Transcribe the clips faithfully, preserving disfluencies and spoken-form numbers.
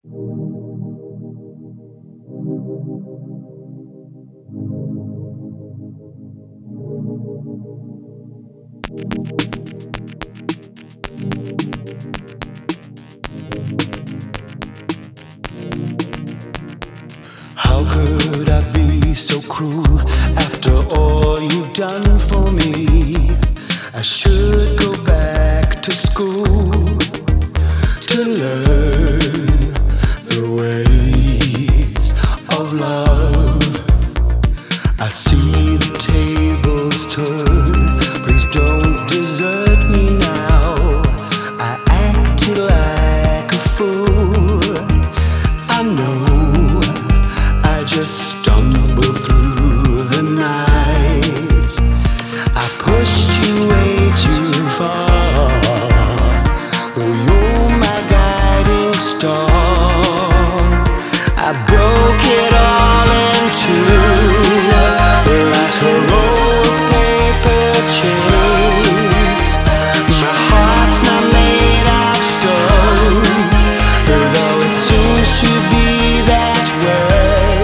How could I be so cruel after all you've done for me? I should go back to school to learn the ways of love. I see the tables turn. Please don't desert me now. I acted like a fool. I know I just stumbled through the night. I pushed you way too far, though you're my guiding star. I broke it all in two, like a roll of paper chains. My heart's not made of stone, though it seems to be that way.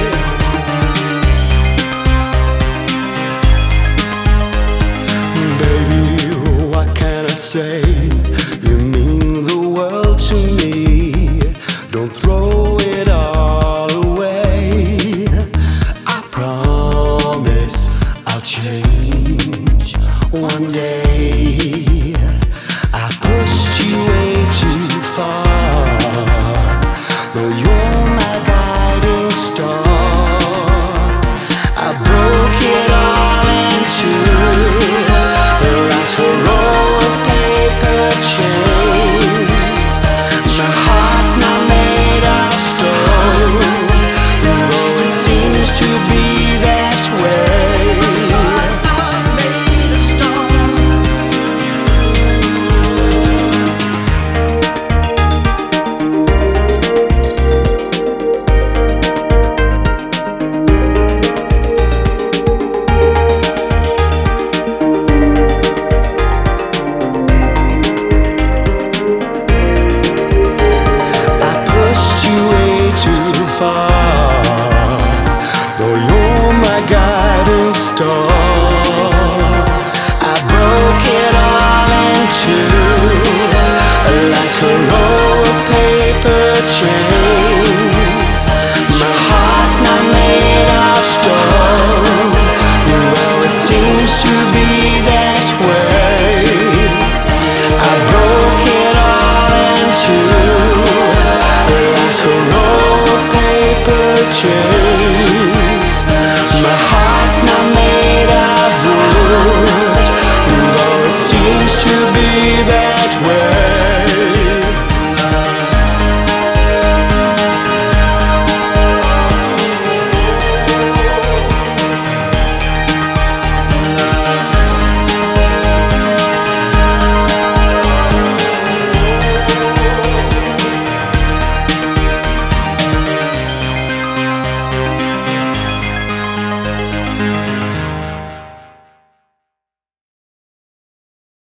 Baby, what can I say? You mean the world to me. Don't throw it all away. I promise I'll change one day. I pushed you way too far, though you're my guiding star. I broke it all in two, like a roll of paper chains. My heart's not made of stone, though it seems to be that way. My heart's not made of far, though you're my guiding star. I broke it all in two, like a roll of paper chains. My heart's not made of stone, though it seems to be that way. I broke it all in two, like a roll of paper chains.